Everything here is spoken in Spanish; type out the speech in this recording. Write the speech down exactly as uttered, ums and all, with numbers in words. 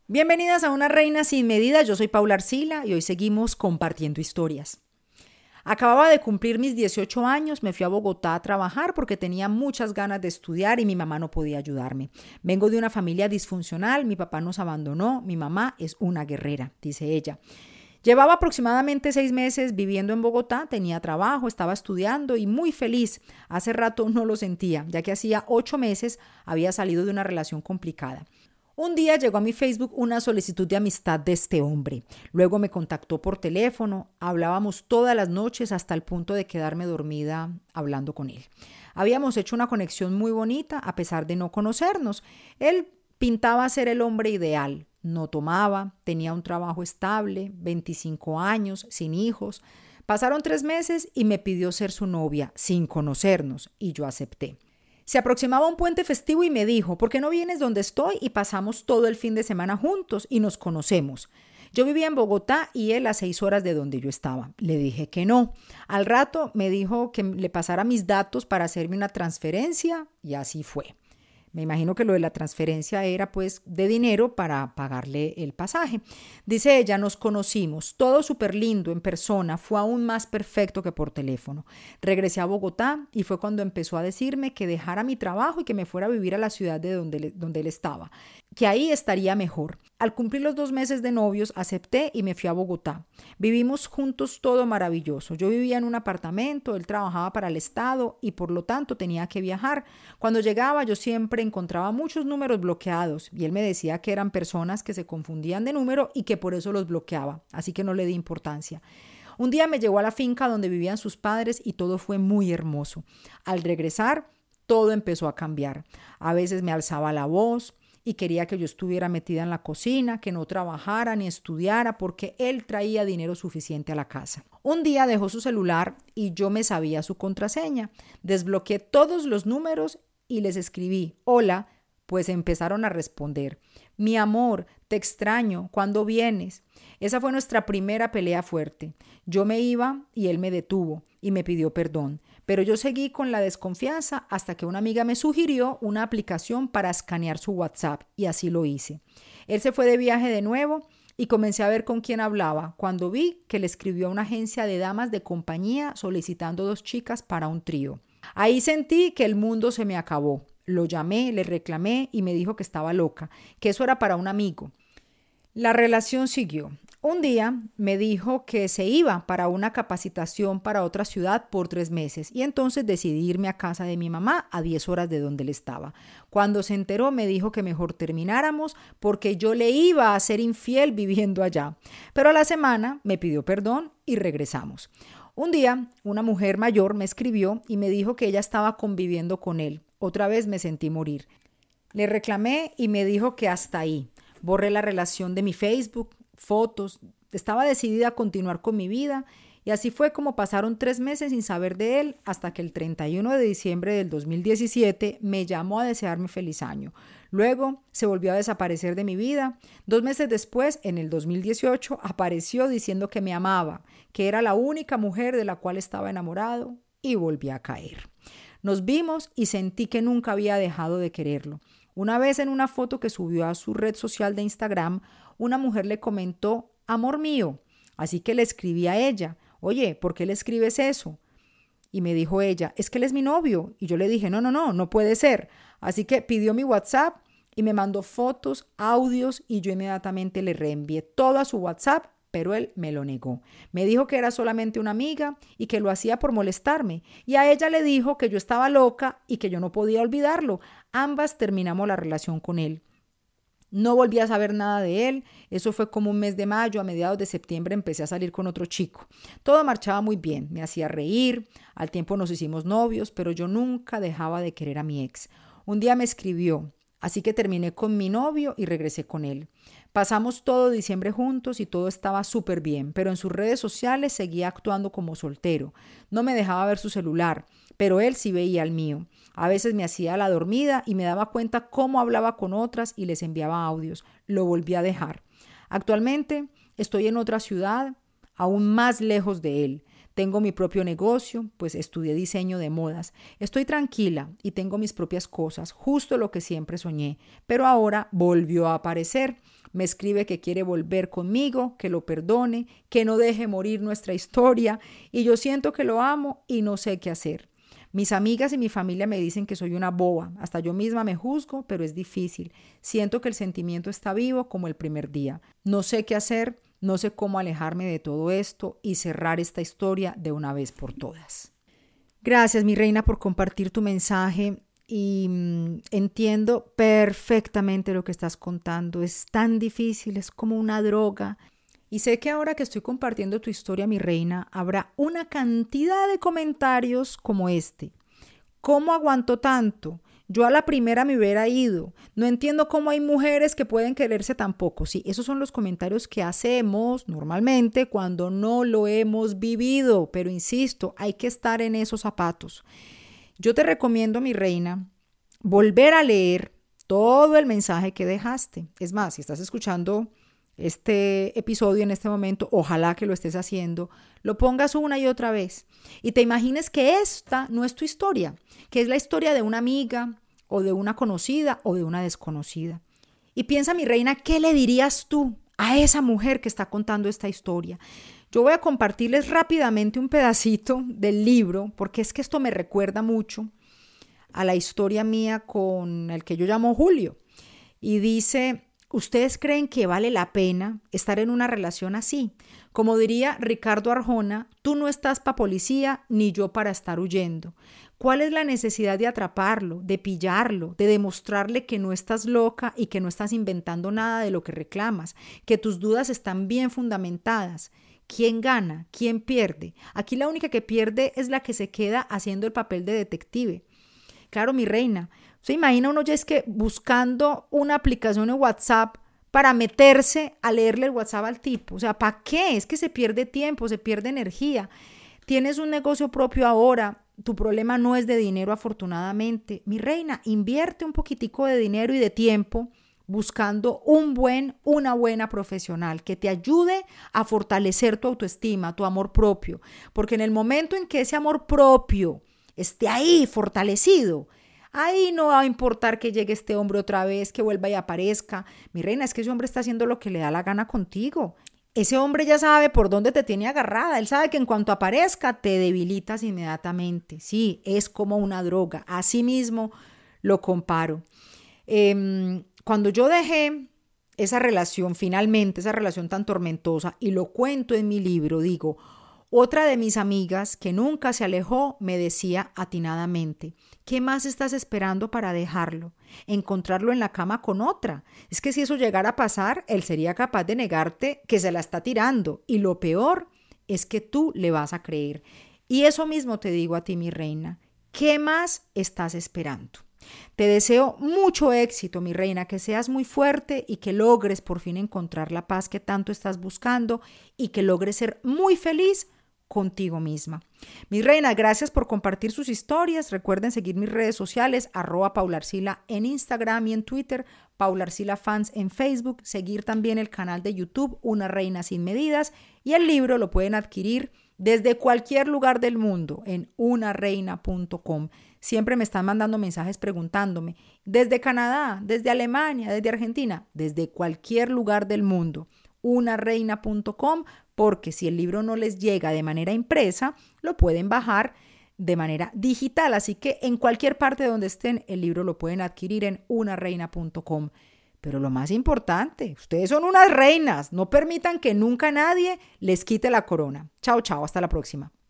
Bienvenidas a Una Reina Sin Medida, yo soy Paula Arcila y hoy seguimos compartiendo historias. Acababa de cumplir mis dieciocho años, me fui a Bogotá a trabajar porque tenía muchas ganas de estudiar y mi mamá no podía ayudarme. Vengo de una familia disfuncional, mi papá nos abandonó, mi mamá es una guerrera, dice ella. Llevaba aproximadamente seis meses viviendo en Bogotá, tenía trabajo, estaba estudiando y muy feliz. Hace rato no lo sentía, ya que hacía ocho meses había salido de una relación complicada. Un día llegó a mi Facebook una solicitud de amistad de este hombre. Luego me contactó por teléfono, hablábamos todas las noches hasta el punto de quedarme dormida hablando con él. Habíamos hecho una conexión muy bonita a pesar de no conocernos. Él pintaba ser el hombre ideal. No tomaba, tenía un trabajo estable, veinticinco años, sin hijos. Pasaron tres meses y me pidió ser su novia, sin conocernos, y yo acepté. Se aproximaba un puente festivo y me dijo, ¿por qué no vienes donde estoy y pasamos todo el fin de semana juntos y nos conocemos? Yo vivía en Bogotá y él a seis horas de donde yo estaba. Le dije que no. Al rato me dijo que le pasara mis datos para hacerme una transferencia y así fue. Me imagino que lo de la transferencia era pues de dinero para pagarle el pasaje. Dice ella, nos conocimos, todo súper lindo en persona, fue aún más perfecto que por teléfono. Regresé a Bogotá y fue cuando empezó a decirme que dejara mi trabajo y que me fuera a vivir a la ciudad de donde, donde él estaba, que ahí estaría mejor. Al cumplir los dos meses de novios, acepté y me fui a Bogotá. Vivimos juntos todo maravilloso. Yo vivía en un apartamento, él trabajaba para el Estado y por lo tanto tenía que viajar. Cuando llegaba yo siempre encontraba muchos números bloqueados y él me decía que eran personas que se confundían de número y que por eso los bloqueaba, así que no le di importancia. Un día me llevó a la finca donde vivían sus padres y todo fue muy hermoso. Al regresar, todo empezó a cambiar. A veces me alzaba la voz y quería que yo estuviera metida en la cocina, que no trabajara ni estudiara porque él traía dinero suficiente a la casa. Un día dejó su celular y yo me sabía su contraseña. Desbloqueé todos los números y les escribí, hola, pues empezaron a responder. Mi amor, te extraño, ¿cuándo vienes? Esa fue nuestra primera pelea fuerte. Yo me iba y él me detuvo y me pidió perdón. Pero yo seguí con la desconfianza hasta que una amiga me sugirió una aplicación para escanear su WhatsApp y así lo hice. Él se fue de viaje de nuevo y comencé a ver con quién hablaba cuando vi que le escribió a una agencia de damas de compañía solicitando dos chicas para un trío. Ahí sentí que el mundo se me acabó. Lo llamé, le reclamé y me dijo que estaba loca, que eso era para un amigo. La relación siguió. Un día me dijo que se iba para una capacitación para otra ciudad por tres meses y entonces decidí irme a casa de mi mamá a diez horas de donde él estaba. Cuando se enteró me dijo que mejor termináramos porque yo le iba a ser infiel viviendo allá. Pero a la semana me pidió perdón y regresamos. Un día una mujer mayor me escribió y me dijo que ella estaba conviviendo con él. Otra vez me sentí morir. Le reclamé y me dijo que hasta ahí. Borré la relación de mi Facebook, fotos, estaba decidida a continuar con mi vida y así fue como pasaron tres meses sin saber de él hasta que el treinta y uno de diciembre del dos mil diecisiete me llamó a desearme feliz año. Luego se volvió a desaparecer de mi vida. Dos meses después, en el dos mil dieciocho, apareció diciendo que me amaba, que era la única mujer de la cual estaba enamorado y volví a caer. Nos vimos y sentí que nunca había dejado de quererlo. Una vez en una foto que subió a su red social de Instagram, una mujer le comentó, amor mío, así que le escribí a ella, oye, ¿por qué le escribes eso? Y me dijo ella, es que él es mi novio. Y yo le dije, no, no, no, no puede ser. Así que pidió mi WhatsApp y me mandó fotos, audios y yo inmediatamente le reenvié todo a su WhatsApp, pero él me lo negó. Me dijo que era solamente una amiga y que lo hacía por molestarme. Y a ella le dijo que yo estaba loca y que yo no podía olvidarlo. Ambas terminamos la relación con él. No volví a saber nada de él. Eso fue como un mes de mayo. A mediados de septiembre empecé a salir con otro chico. Todo marchaba muy bien. Me hacía reír. Al tiempo nos hicimos novios, pero yo nunca dejaba de querer a mi ex. Un día me escribió. Así que terminé con mi novio y regresé con él. Pasamos todo diciembre juntos y todo estaba súper bien, pero en sus redes sociales seguía actuando como soltero. No me dejaba ver su celular, pero él sí veía el mío. A veces me hacía la dormida y me daba cuenta cómo hablaba con otras y les enviaba audios. Lo volví a dejar. Actualmente estoy en otra ciudad, aún más lejos de él. Tengo mi propio negocio, pues estudié diseño de modas. Estoy tranquila y tengo mis propias cosas, justo lo que siempre soñé. Pero ahora volvió a aparecer. Me escribe que quiere volver conmigo, que lo perdone, que no deje morir nuestra historia. Y yo siento que lo amo y no sé qué hacer. Mis amigas y mi familia me dicen que soy una boba. Hasta yo misma me juzgo, pero es difícil. Siento que el sentimiento está vivo como el primer día. No sé qué hacer, no sé cómo alejarme de todo esto y cerrar esta historia de una vez por todas. Gracias, mi reina, por compartir tu mensaje y mmm, entiendo perfectamente lo que estás contando. Es tan difícil, es como una droga. Y sé que ahora que estoy compartiendo tu historia, mi reina, habrá una cantidad de comentarios como este. ¿Cómo aguantó tanto? Yo a la primera me hubiera ido. No entiendo cómo hay mujeres que pueden quererse tan poco. Sí, esos son los comentarios que hacemos normalmente cuando no lo hemos vivido. Pero insisto, hay que estar en esos zapatos. Yo te recomiendo, mi reina, volver a leer todo el mensaje que dejaste. Es más, si estás escuchando este episodio en este momento, ojalá que lo estés haciendo, lo pongas una y otra vez y te imagines que esta no es tu historia, que es la historia de una amiga o de una conocida o de una desconocida. Y piensa, mi reina, ¿qué le dirías tú a esa mujer que está contando esta historia? Yo voy a compartirles rápidamente un pedacito del libro, porque es que esto me recuerda mucho a la historia mía con el que yo llamo Julio. Y dice: ¿ustedes creen que vale la pena estar en una relación así? Como diría Ricardo Arjona, tú no estás para policía ni yo para estar huyendo. ¿Cuál es la necesidad de atraparlo, de pillarlo, de demostrarle que no estás loca y que no estás inventando nada de lo que reclamas, que tus dudas están bien fundamentadas? ¿Quién gana? ¿Quién pierde? Aquí la única que pierde es la que se queda haciendo el papel de detective. Claro, mi reina, se imagina uno ya es que buscando una aplicación en WhatsApp para meterse a leerle el WhatsApp al tipo. O sea, ¿para qué? Es que se pierde tiempo, se pierde energía. Tienes un negocio propio ahora, tu problema no es de dinero afortunadamente. Mi reina, invierte un poquitico de dinero y de tiempo buscando un buen, una buena profesional que te ayude a fortalecer tu autoestima, tu amor propio. Porque en el momento en que ese amor propio esté ahí fortalecido, ahí no va a importar que llegue este hombre otra vez, que vuelva y aparezca. Mi reina, es que ese hombre está haciendo lo que le da la gana contigo. Ese hombre ya sabe por dónde te tiene agarrada. Él sabe que en cuanto aparezca te debilitas inmediatamente. Sí, es como una droga. Así mismo lo comparo. Eh, cuando yo dejé esa relación, finalmente, esa relación tan tormentosa, y lo cuento en mi libro, digo, otra de mis amigas que nunca se alejó me decía atinadamente: ¿qué más estás esperando para dejarlo? Encontrarlo en la cama con otra. Es que si eso llegara a pasar, él sería capaz de negarte que se la está tirando. Y lo peor es que tú le vas a creer. Y eso mismo te digo a ti, mi reina. ¿Qué más estás esperando? Te deseo mucho éxito, mi reina, que seas muy fuerte y que logres por fin encontrar la paz que tanto estás buscando y que logres ser muy feliz contigo misma. Mi reina, gracias por compartir sus historias. Recuerden seguir mis redes sociales, arroba Paula Arcila en Instagram y en Twitter, Paula Arcila Fans en Facebook, seguir también el canal de YouTube Una Reina Sin Medidas, y el libro lo pueden adquirir desde cualquier lugar del mundo en una reina punto com. Siempre me están mandando mensajes preguntándome, desde Canadá, desde Alemania, desde Argentina, desde cualquier lugar del mundo, una reina punto com, porque si el libro no les llega de manera impresa, lo pueden bajar de manera digital. Así que en cualquier parte donde estén, el libro lo pueden adquirir en una reina punto com. Pero lo más importante, ustedes son unas reinas, no permitan que nunca nadie les quite la corona. Chao, chao, hasta la próxima.